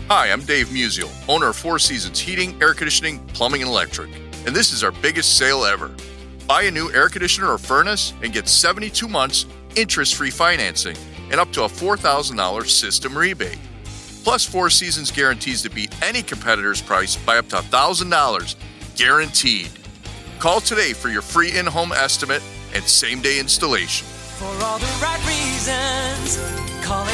Hi, I'm Dave Musial, owner of Four Seasons Heating, Air Conditioning, Plumbing, and Electric. And this is our biggest sale ever. Buy a new air conditioner or furnace and get 72 months interest-free financing and up to a $4,000 system rebate. Plus, Four Seasons guarantees to beat any competitor's price by up to $1,000, guaranteed. Call today for your free in-home estimate and same-day installation. For all the right reasons, call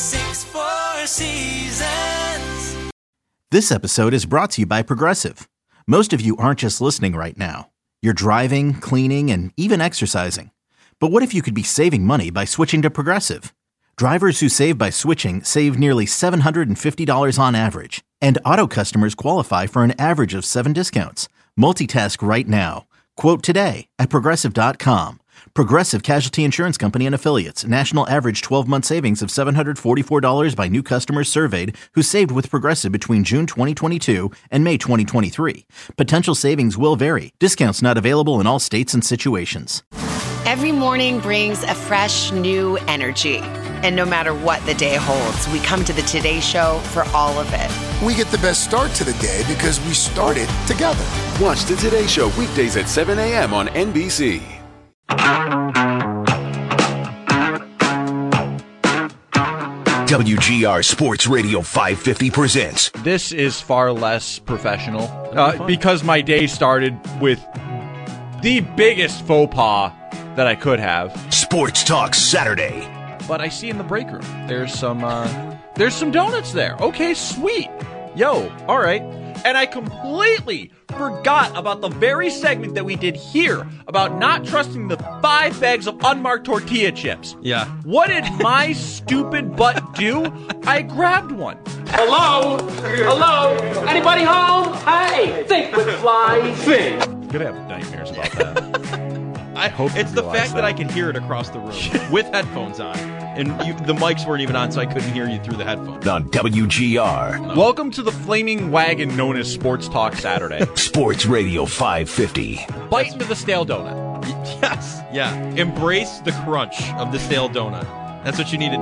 866-4Seasons. This episode is brought to you by Progressive. Most of you aren't just listening right now. You're driving, cleaning, and even exercising. But what if you could be saving money by switching to Progressive? Drivers who save by switching save nearly $750 on average. And auto customers qualify for an average of 7 discounts. Multitask right now. Quote today at Progressive.com. Progressive Casualty Insurance Company and Affiliates. National average 12-month savings of $744 by new customers surveyed who saved with Progressive between June 2022 and May 2023. Potential savings will vary. Discounts not available in all states and situations. Every morning brings a fresh, new energy. And no matter what the day holds, we come to the Today Show for all of it. We get the best start to the day because we started together. Watch the Today Show weekdays at 7 a.m. on NBC. WGR Sports Radio 550 presents. This is far less professional because my day started with the biggest faux pas that I could have. Sports Talk Saturday. But I see in the break room there's some donuts there. Okay, sweet. Yo, all right. And I completely forgot about the very segment that we did here about not trusting the 5 bags of unmarked tortilla chips. Yeah. What did my stupid butt do? I grabbed one. Hello? Hello? Anybody home? Hey, think with fly, think. I'm gonna have nightmares about that. I hope it's the fact that I can hear it across the room with headphones on. And the mics weren't even on, so I couldn't hear you through the headphones. On WGR. Welcome to the flaming wagon known as Sports Talk Saturday. Sports Radio 550. Bite into the stale donut. Yes. Yeah. Embrace the crunch of the stale donut. That's what you need to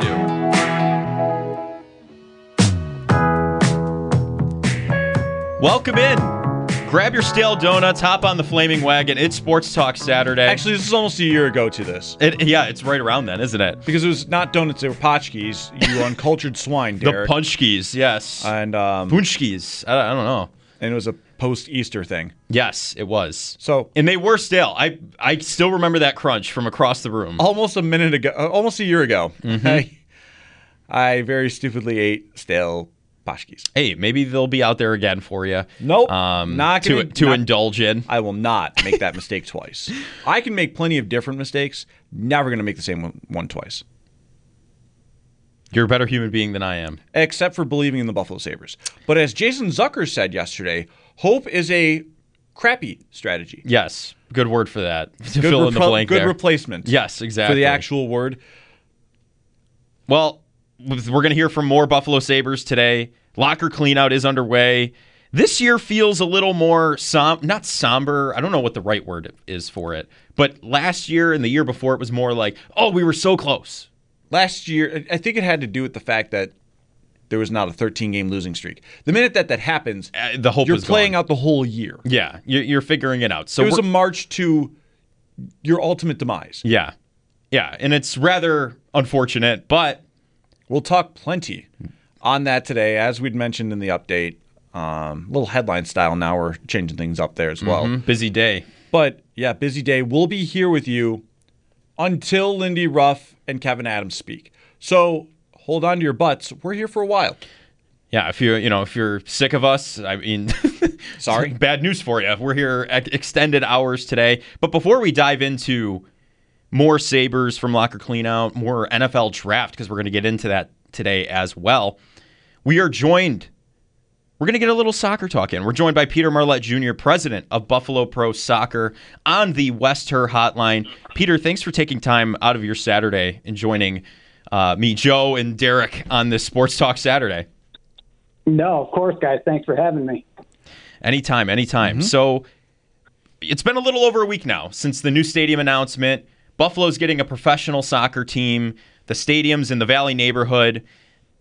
do. Welcome in. Grab your stale donuts, hop on the flaming wagon. It's Sports Talk Saturday. Actually, this is almost a year ago to this. Yeah, it's right around then, isn't it? Because it was not donuts, they were potchkis. You uncultured swine, Derek. The punchkis, yes. And punchkis. I don't know. And it was a post-Easter thing. Yes, it was. So, and they were stale. I still remember that crunch from across the room. Almost a year ago. Mm-hmm. I very stupidly ate stale potchkis. Hey, maybe they'll be out there again for you. Nope. Not to indulge in. I will not make that mistake twice. I can make plenty of different mistakes. Never going to make the same one twice. You're a better human being than I am. Except for believing in the Buffalo Sabres. But as Jason Zucker said yesterday, hope is a crappy strategy. Yes. Good word for that. To fill in the blank Good there. replacement. Yes, exactly. For the actual word. Well, we're going to hear from more Buffalo Sabres today. Locker cleanout is underway. This year feels a little more not somber. I don't know what the right word is for it. But last year and the year before, it was more like, oh, we were so close. Last year, I think it had to do with the fact that there was not a 13-game losing streak. The minute that happens, the hope you're is playing gone. Out the whole year. Yeah, you're figuring it out. So it was a march to your ultimate demise. Yeah. Yeah, and it's rather unfortunate, but we'll talk plenty on that today, as we'd mentioned in the update. Little headline style now. We're changing things up there as well. Mm-hmm. Busy day. But, yeah, busy day. We'll be here with you until Lindy Ruff and Kevin Adams speak. So hold on to your butts. We're here for a while. Yeah, if you're sick of us, I mean, sorry, bad news for you. We're here extended hours today. But before we dive into more Sabres from Locker Cleanout, more NFL draft, because we're going to get into that today as well, we're going to get a little soccer talk in. We're joined by Peter Marlett Jr., president of Buffalo Pro Soccer, on the West Her Hotline. Peter, thanks for taking time out of your Saturday and joining me, Joe, and Derek on this Sports Talk Saturday. No, of course, guys. Thanks for having me. Anytime. Mm-hmm. So it's been a little over a week now since the new stadium announcement. Buffalo's getting a professional soccer team. The stadium's in the Valley neighborhood.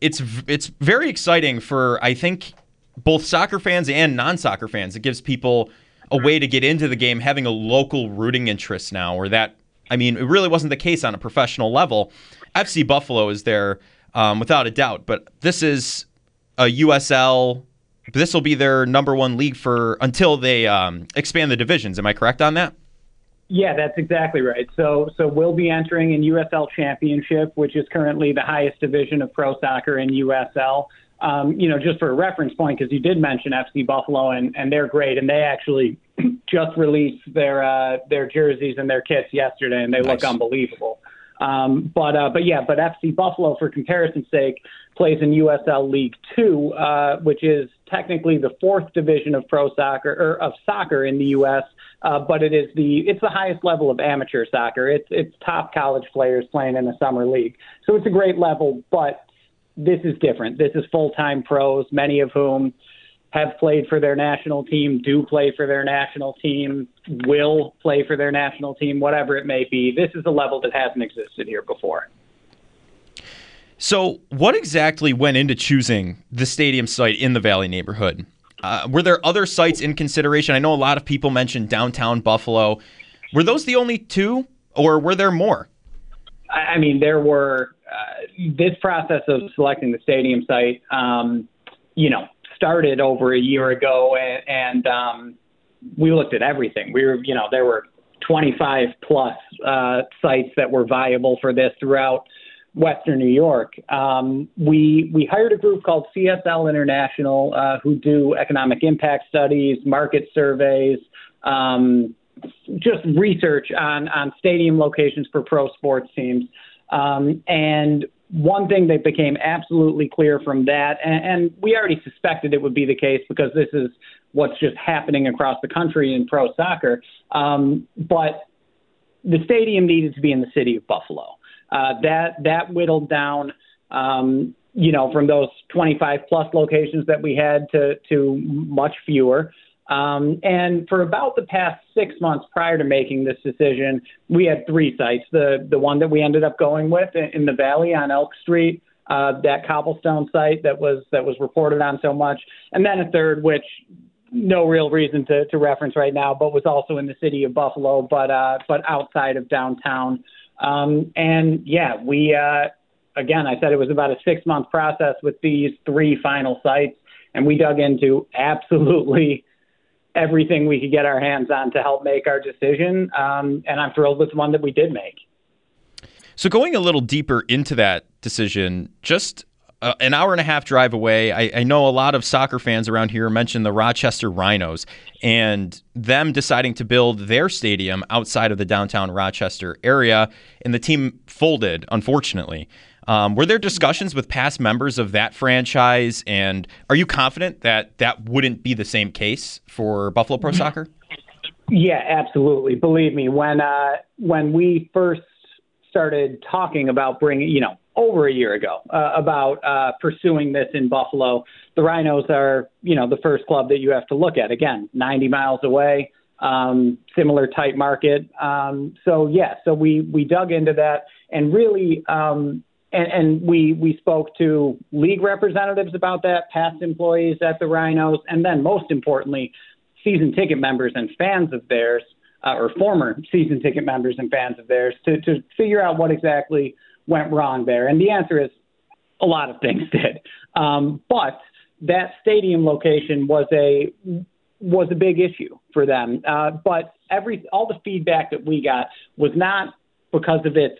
it's very exciting for, I think, both soccer fans and non-soccer fans. It gives people a way to get into the game, having a local rooting interest now, or that, I mean, it really wasn't the case on a professional level. FC Buffalo is there without a doubt, but this is a USL. This will be their number one league until they expand the divisions. Am I correct on that? Yeah, that's exactly right. So we'll be entering in USL Championship, which is currently the highest division of pro soccer in USL. Just for a reference point, because you did mention FC Buffalo, and they're great, and they actually just released their jerseys and their kits yesterday, and they look unbelievable. But FC Buffalo, for comparison's sake, plays in USL League 2, which is technically the fourth division of pro soccer or of soccer in the U.S. But it's the highest level of amateur soccer. It's top college players playing in the summer league, so it's a great level. But this is different. This is full-time pros, many of whom have played for their national team, do play for their national team, will play for their national team, whatever it may be. This is a level that hasn't existed here before. So what exactly went into choosing the stadium site in the Valley neighborhood? Were there other sites in consideration? I know a lot of people mentioned downtown Buffalo. Were those the only two, or were there more? I mean, there were. This process of selecting the stadium site, started over a year ago, and we looked at everything. There were 25 plus sites that were viable for this throughout Western New York. We hired a group called CSL International, who do economic impact studies, market surveys, just research on stadium locations for pro sports teams. And one thing that became absolutely clear from that, and we already suspected it would be the case because this is what's just happening across the country in pro soccer, but the stadium needed to be in the city of Buffalo. That whittled down, from those 25 plus locations that we had to much fewer. And for about the past 6 months prior to making this decision, we had three sites. The one that we ended up going with in the Valley on Elk Street, that cobblestone site that was reported on so much, and then a third, which no real reason to reference right now, but was also in the city of Buffalo, but outside of downtown. Again, I said it was about a 6 month process with these three final sites, and we dug into absolutely everything we could get our hands on to help make our decision. And I'm thrilled with the one that we did make. So going a little deeper into that decision, just an hour and a half drive away, I know a lot of soccer fans around here mention the Rochester Rhinos and them deciding to build their stadium outside of the downtown Rochester area, and the team folded, unfortunately. Were there discussions with past members of that franchise, and are you confident that that wouldn't be the same case for Buffalo Pro Soccer? Yeah, absolutely. Believe me, when we first started talking about bringing, over a year ago, about pursuing this in Buffalo, the Rhinos are, the first club that you have to look at. Again, 90 miles away, similar type market. So we dug into that and really, and we spoke to league representatives about that, past employees at the Rhinos, and then most importantly, season ticket members and fans of theirs, or former season ticket members and fans of theirs, to figure out what exactly went wrong there. And the answer is a lot of things did. But that stadium location was a big issue for them. But all the feedback that we got was not because of its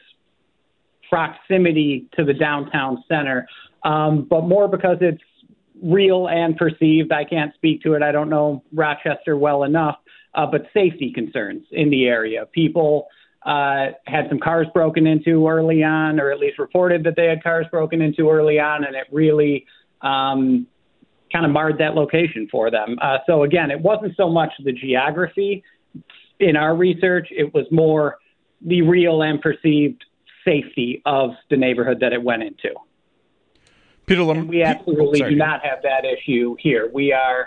proximity to the downtown center, but more because it's real and perceived. I can't speak to it. I don't know Rochester well enough, but safety concerns in the area. People had some cars broken into early on, or at least reported that they had cars broken into early on, and it really kind of marred that location for them. So again, it wasn't so much the geography in our research. It was more the real and perceived safety of the neighborhood that it went into. Peter, we absolutely do not have that issue here. We are,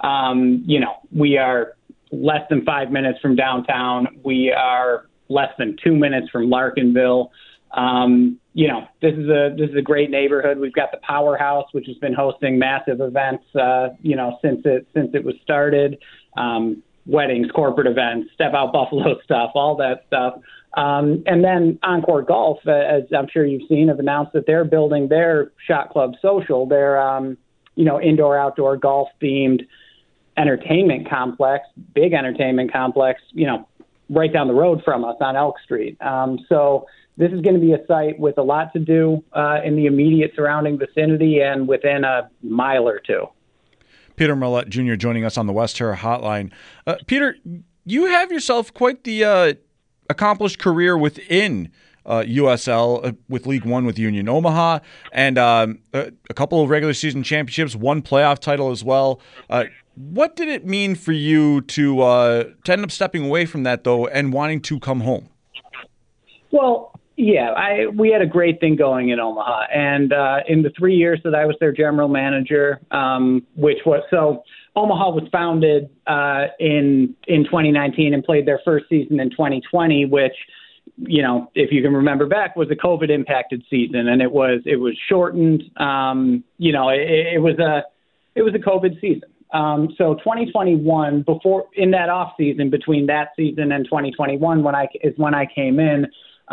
we are less than 5 minutes from downtown. We are less than 2 minutes from Larkinville. This is a great neighborhood. We've got the Powerhouse, which has been hosting massive events, since it was started. Weddings, corporate events, Step Out Buffalo stuff, all that stuff. And then Encore Golf, as I'm sure you've seen, have announced that they're building their Shot Club Social, their indoor-outdoor golf-themed entertainment complex, big entertainment complex, right down the road from us on Elk Street. So this is going to be a site with a lot to do in the immediate surrounding vicinity and within a mile or two. Peter Millett Jr. joining us on the West Terra Hotline. Peter, you have yourself quite the accomplished career within USL with League One with Union Omaha, and a couple of regular season championships, one playoff title as well. What did it mean for you to end up stepping away from that, though, and wanting to come home? Well, yeah, we had a great thing going in Omaha, and in the 3 years that I was their general manager, Omaha was founded in 2019 and played their first season in 2020, which, if you can remember back, was a COVID impacted season, and it was shortened. It was a COVID season. So 2021, in that off season between that season and 2021, when I came in.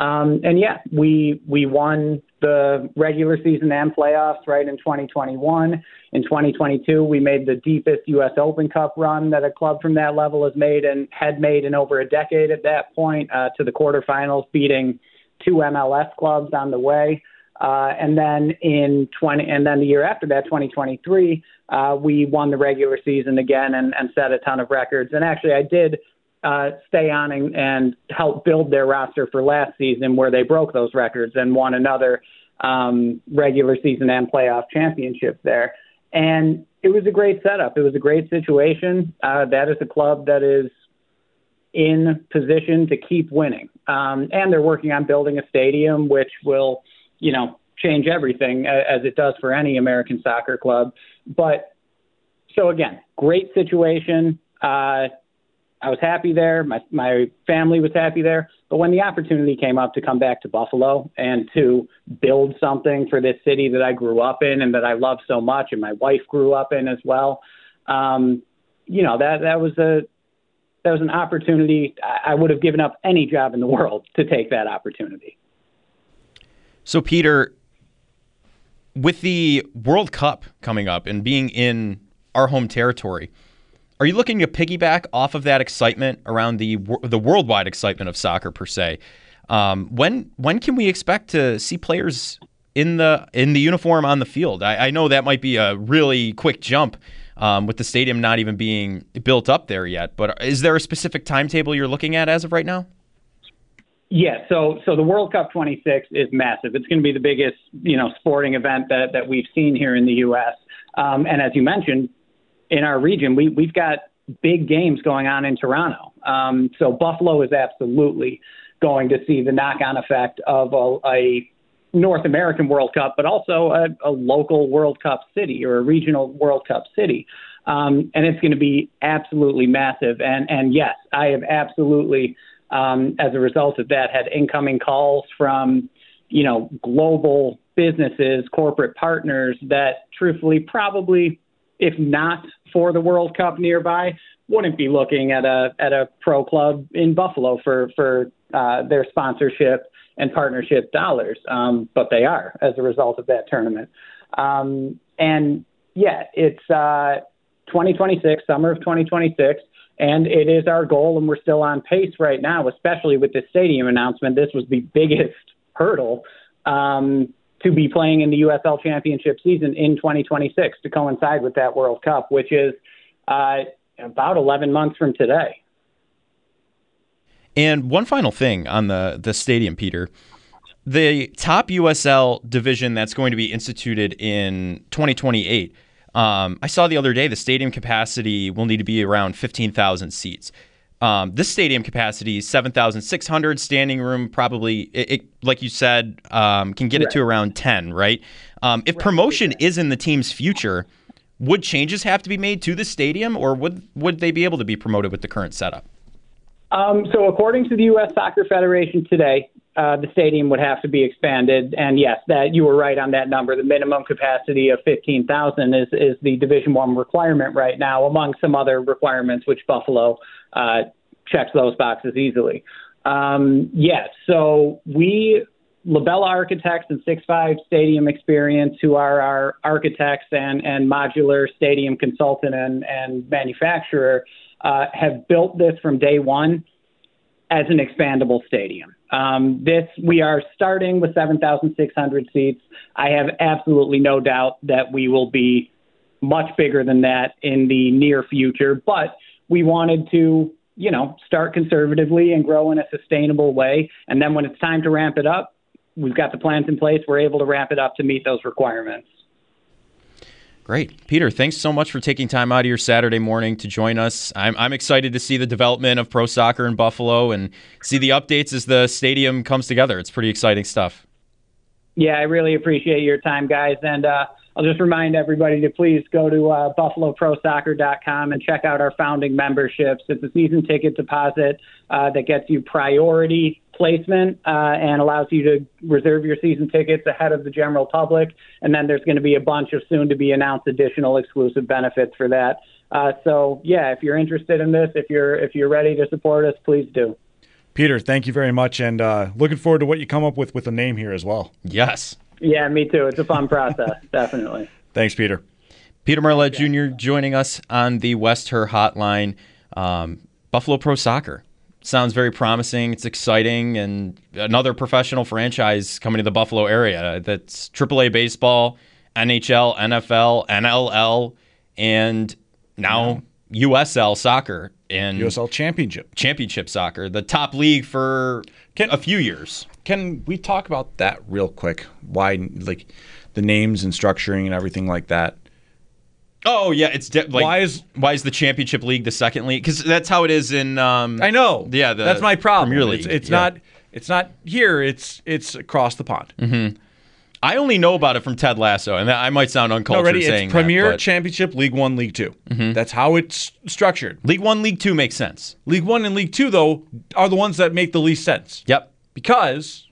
We won the regular season and playoffs right in 2021. In 2022, we made the deepest U.S. Open Cup run that a club from that level had made in over a decade at that point, to the quarterfinals, beating two MLS clubs on the way. And then the year after that, 2023, we won the regular season again and set a ton of records. And actually, I did stay on and help build their roster for last season, where they broke those records and won another regular season and playoff championship there. And it was a great setup. It was a great situation. That is a club that is in position to keep winning. And they're working on building a stadium, which will, change everything, as it does for any American soccer club. But so again, great situation. I was happy there. My family was happy there. But when the opportunity came up to come back to Buffalo and to build something for this city that I grew up in and that I love so much, and my wife grew up in as well, that was an opportunity. I would have given up any job in the world to take that opportunity. So, Peter, with the World Cup coming up and being in our home territory, are you looking to piggyback off of that excitement around the worldwide excitement of soccer per se? When can we expect to see players in the uniform on the field? I know that might be a really quick jump with the stadium not even being built up there yet, but is there a specific timetable you're looking at as of right now? Yeah, so the World Cup 26 is massive. It's going to be the biggest, sporting event that we've seen here in the U.S. And as you mentioned, in our region, we've got big games going on in Toronto. So Buffalo is absolutely going to see the knock-on effect of a North American World Cup, but also a local World Cup city or a regional World Cup city. And it's going to be absolutely massive. And yes, I have absolutely, as a result of that, had incoming calls from, global businesses, corporate partners that truthfully probably, if not for the World Cup nearby, wouldn't be looking at a pro club in Buffalo for their sponsorship and partnership dollars. But they are as a result of that tournament. And yeah, it's 2026, summer of 2026. And it is our goal, and we're still on pace right now, especially with the stadium announcement. This was the biggest hurdle to be playing in the USL Championship season in 2026 to coincide with that World Cup, which is about 11 months from today. And one final thing on the stadium, Peter. The top USL division that's going to be instituted in 2028, I saw the other day the stadium capacity will need to be around 15,000 seats. This stadium capacity is 7,600. Standing room probably, it like you said, can get it to around 10, right? If promotion is in the team's future, would changes have to be made to the stadium, or would they be able to be promoted with the current setup? So according to the U.S. Soccer Federation today, the stadium would have to be expanded. And yes, that you were right on that number. The minimum capacity of 15,000 is the Division I requirement right now, among some other requirements, which Buffalo checks those boxes easily. So Labella Architects and 6-5 Stadium Experience, who are our architects and modular stadium consultant and manufacturer, have built this from day one as an expandable stadium. We are starting with 7,600 seats. I have absolutely no doubt that we will be much bigger than that in the near future, but we wanted to, start conservatively and grow in a sustainable way. And then when it's time to ramp it up, we've got the plans in place. We're able to ramp it up to meet those requirements. Great. Peter, thanks so much for taking time out of your Saturday morning to join us. I'm excited to see the development of pro soccer in Buffalo and see the updates as the stadium comes together. It's pretty exciting stuff. Yeah, I really appreciate your time, guys. And I'll just remind everybody to please go to BuffaloProSoccer.com and check out our founding memberships. It's a season ticket deposit that gets you priority placement and allows you to reserve your season tickets ahead of the general public. And then there's going to be a bunch of soon-to-be-announced additional exclusive benefits for that. If you're interested in this, if you're ready to support us, please do. Peter, thank you very much, and looking forward to what you come up with a name here as well. Yes. Yeah, me too. It's a fun process, definitely. Thanks, Peter. Peter Marlett Jr. joining us on the West Her Hotline. Buffalo Pro Soccer. Sounds very promising. It's exciting, and another professional franchise coming to the Buffalo area. That's AAA baseball, NHL, NFL, NLL, and now USL soccer and USL Championship soccer, the top league for a few years. Can we talk about that real quick? Why, the names and structuring and everything like that? Oh yeah, it's why is the Championship League the second league? Because that's how it is in. I know. Yeah, that's my problem. Premier League. It's not here. It's across the pond. Mm-hmm. I only know about it from Ted Lasso, and I might sound uncultured saying it's Premier, that, Championship, League One, League Two. Mm-hmm. That's how it's structured. League One, League Two makes sense. League One and League Two, though, are the ones that make the least sense. Yep. Because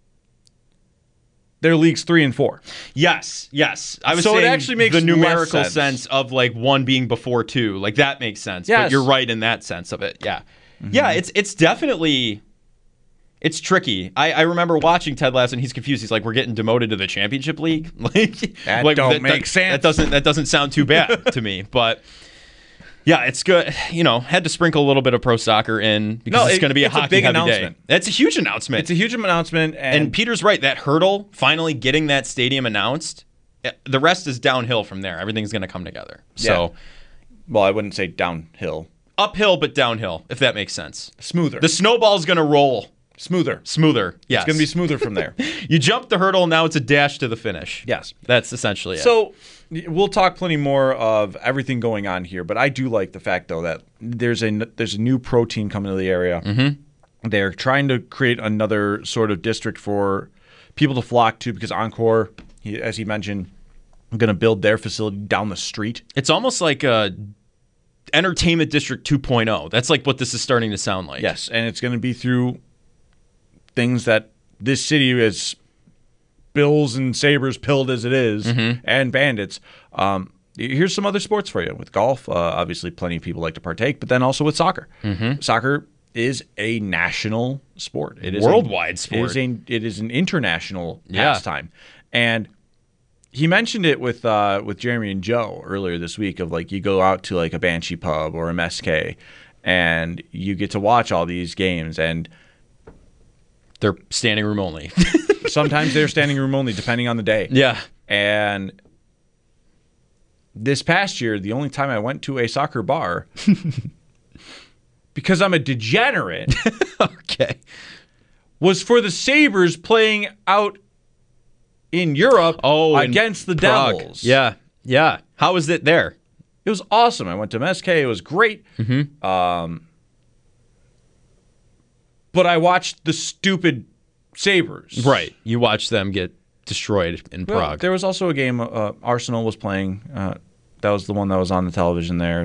they're leagues 3 and 4. Yes. I was saying it actually makes the numerical sense of one being before two. That makes sense. Yes. But you're right in that sense of it. Yeah. Mm-hmm. Yeah, it's definitely it's tricky. I remember watching Ted Lasso and he's confused. He's like, we're getting demoted to the Championship League? That don't make sense. That doesn't sound too bad to me. But yeah, it's good. Had to sprinkle a little bit of pro soccer in because it's going to be a hockey big heavy announcement. day. That's a huge announcement. It's a huge announcement. And Peter's right. That hurdle, finally getting that stadium announced, the rest is downhill from there. Everything's going to come together. So, well, I wouldn't say downhill. Uphill, but downhill, if that makes sense. Smoother. The snowball's going to roll. Smoother. Yes. It's going to be smoother from there. You jump the hurdle, now it's a dash to the finish. Yes. That's essentially it. So we'll talk plenty more of everything going on here, but I do like the fact, though, that there's a new pro team coming to the area. Mm-hmm. They're trying to create another sort of district for people to flock to because Encore, as he mentioned, going to build their facility down the street. It's almost like a Entertainment District 2.0. That's like what this is starting to sound like. Yes, and it's going to be through things that this city is Bills and Sabres pilled as it is, and Bandits. Here's some other sports for you. With golf, obviously plenty of people like to partake, but then also with soccer. Mm-hmm. Soccer is a national sport. It is worldwide sport. It is an international pastime. And he mentioned it with Jeremy and Joe earlier this week of you go out to a Banshee pub or a MSK and you get to watch all these games and they're standing room only. Sometimes they're standing room only, depending on the day. Yeah. And this past year, the only time I went to a soccer bar, because I'm a degenerate, okay, was for the Sabres playing out in Europe against the Prague. Devils. Yeah. How was it there? It was awesome. I went to MSK. It was great. Mm-hmm. But I watched the stupid Sabres. Right. You watched them get destroyed in Prague. There was also a game Arsenal was playing. That was the one that was on the television there.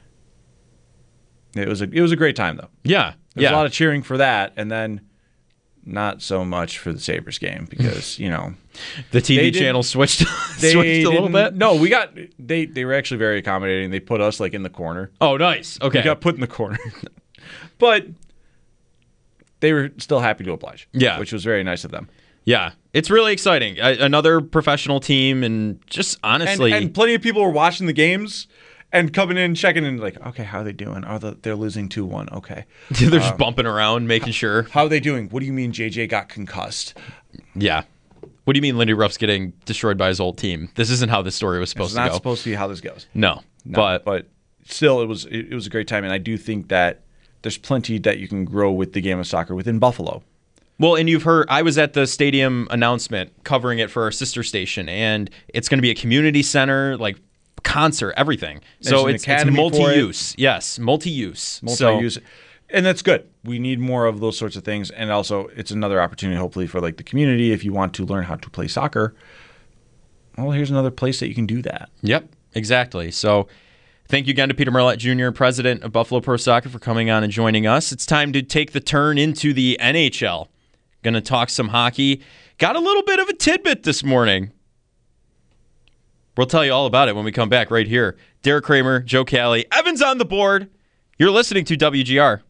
It was a great time, though. Yeah. There was a lot of cheering for that. And then Not so much for the Sabres game because, the TV channel switched a little bit. No, they were actually very accommodating. They put us in the corner. Oh, nice. Okay. We got put in the corner. But they were still happy to oblige. Yeah. Which was very nice of them. Yeah. It's really exciting. Another professional team, and just honestly. And plenty of people were watching the games and coming in, checking in, okay, how are they doing? Oh, they're losing 2-1. Okay. They're just bumping around, making sure. How are they doing? What do you mean JJ got concussed? Yeah. What do you mean Lindy Ruff's getting destroyed by his old team? This isn't how this story was supposed to go. It's not supposed to be how this goes. No. But still, it was a great time, and I do think that there's plenty that you can grow with the game of soccer within Buffalo. Well, and you've heard, I was at the stadium announcement covering it for our sister station, and it's going to be a community center, concert, everything. So it's multi-use. Yes, multi-use. Multi-use. And that's good. We need more of those sorts of things. And also, it's another opportunity, hopefully, for the community. If you want to learn how to play soccer, well, here's another place that you can do that. Yep, exactly. So thank you again to Peter Marlett Jr., president of Buffalo Pro Soccer, for coming on and joining us. It's time to take the turn into the NHL. Going to talk some hockey. Got a little bit of a tidbit this morning. We'll tell you all about it when we come back right here. Derek Kramer, Joe Kelly, Evans on the board. You're listening to WGR.